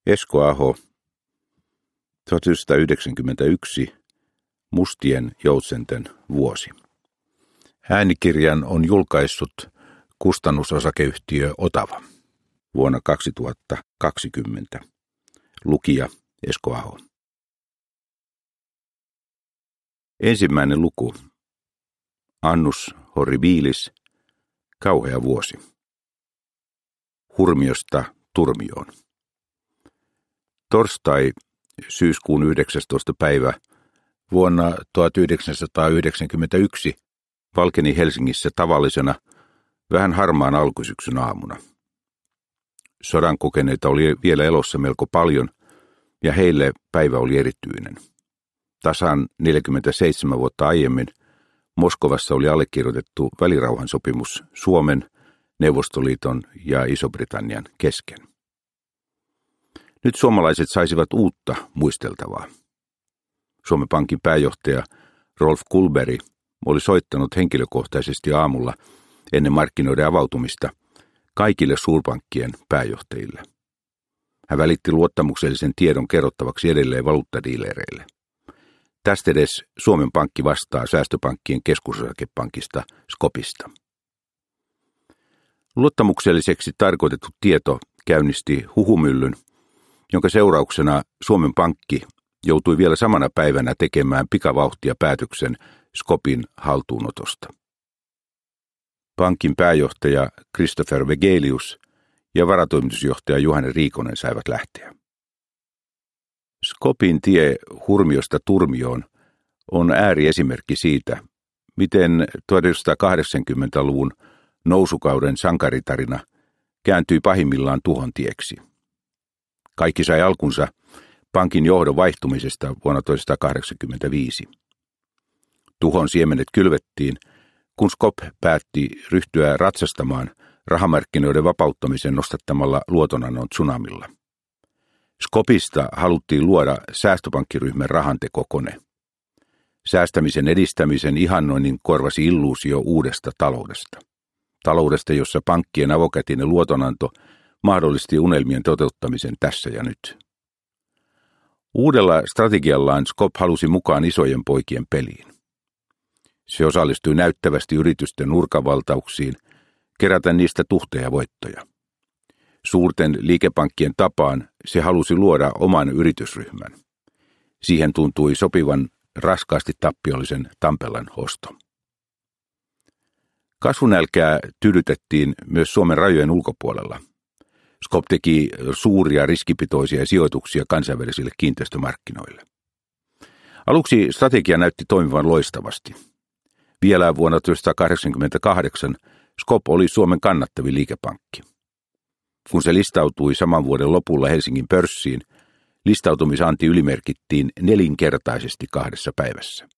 Esko Aho, 1991, Mustien joutsenten vuosi. Äänikirjan on julkaissut kustannusosakeyhtiö Otava vuonna 2020. Lukija Esko Aho. Ensimmäinen luku. Annus horribilis, kauhea vuosi. Hurmiosta turmioon. Torstai, syyskuun 19. päivä vuonna 1991 valkeni Helsingissä tavallisena vähän harmaan alkusyksyn aamuna. Sodan kokeneita oli vielä elossa melko paljon ja heille päivä oli erityinen. Tasan 47 vuotta aiemmin Moskovassa oli allekirjoitettu välirauhansopimus Suomen, Neuvostoliiton ja Iso-Britannian kesken. Nyt suomalaiset saisivat uutta muisteltavaa. Suomen Pankin pääjohtaja Rolf Kullberg oli soittanut henkilökohtaisesti aamulla ennen markkinoiden avautumista kaikille suurpankkien pääjohtajille. Hän välitti luottamuksellisen tiedon kerrottavaksi edelleen valuuttadiilereille. Tästedes Suomen Pankki vastaa säästöpankkien keskusosakepankista Skopista. Luottamukselliseksi tarkoitettu tieto käynnisti huhumyllyn, jonka seurauksena Suomen Pankki joutui vielä samana päivänä tekemään pikavauhtia päätöksen Skopin haltuunotosta. Pankin pääjohtaja Christopher Wegelius ja varatoimitusjohtaja Juhani Riikonen saivat lähteä. Skopin tie hurmiosta turmioon on ääriesimerkki siitä, miten 1980-luvun nousukauden sankaritarina kääntyi pahimmillaan tuhon tieksi. Kaikki sai alkunsa pankin johdon vaihtumisesta vuonna 1985. Tuhon siemenet kylvettiin, kun Skop päätti ryhtyä ratsastamaan rahamarkkinoiden vapauttamisen nostattamalla luotonannon tsunamilla. Skopista haluttiin luoda säästöpankkiryhmän rahantekokone. Säästämisen edistämisen ihannoinnin korvasi illuusio uudesta taloudesta. Taloudesta, jossa pankkien avokätinen luotonanto mahdollisti unelmien toteuttamisen tässä ja nyt. Uudella strategiallaan Skop halusi mukaan isojen poikien peliin. Se osallistui näyttävästi yritysten nurkavaltauksiin, keräten niistä tuhteja voittoja. Suurten liikepankkien tapaan se halusi luoda oman yritysryhmän. Siihen tuntui sopivan raskaasti tappiollisen Tampelan osto. Kasvunälkää tyydytettiin myös Suomen rajojen ulkopuolella. Skop teki suuria riskipitoisia sijoituksia kansainvälisille kiinteistömarkkinoille. Aluksi strategia näytti toimivan loistavasti. Vielä vuonna 1988 Skop oli Suomen kannattavin liikepankki. Kun se listautui saman vuoden lopulla Helsingin pörssiin, listautumisanti ylimerkittiin 4-kertaisesti 2 päivässä.